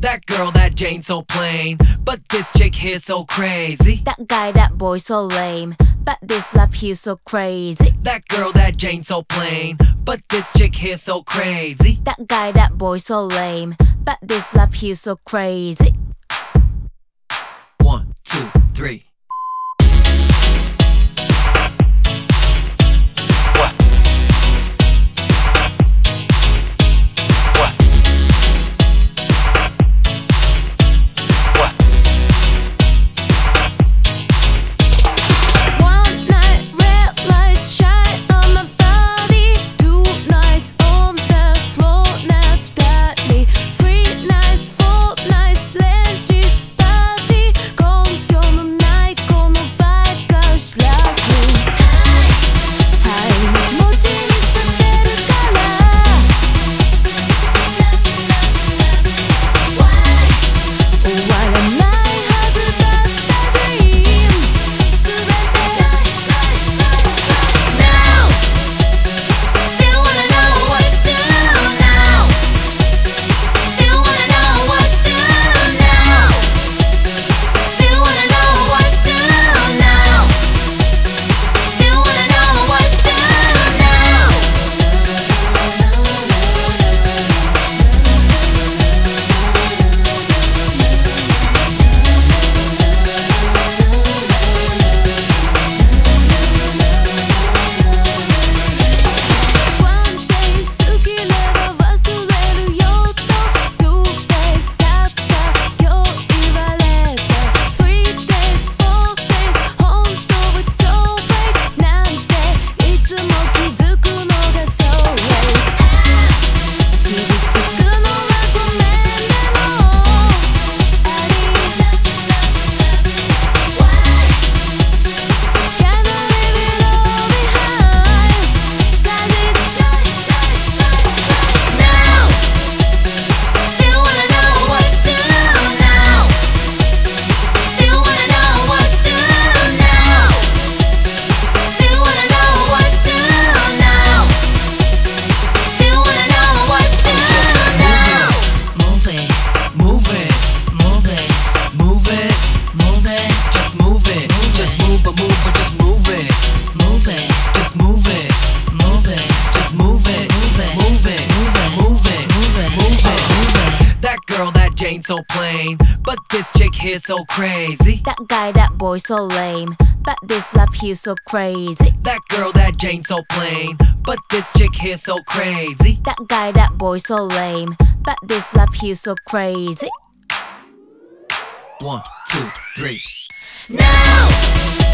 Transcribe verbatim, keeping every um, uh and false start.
That girl, that Jane so plain, but this chick here so crazy. That guy, that boy so lame, but this love here so crazy. That girl, that Jane so plain, but this chick here so crazy. That guy, that boy so lame, but this love here so crazy. One, two, three. Jane so plain, but this chick here so crazy. That guy, that boy so lame, but this love here so crazy. That girl, that Jane so plain, but this chick here so crazy. That guy, that boy so lame, but this love here so crazy. One, two, three. Now!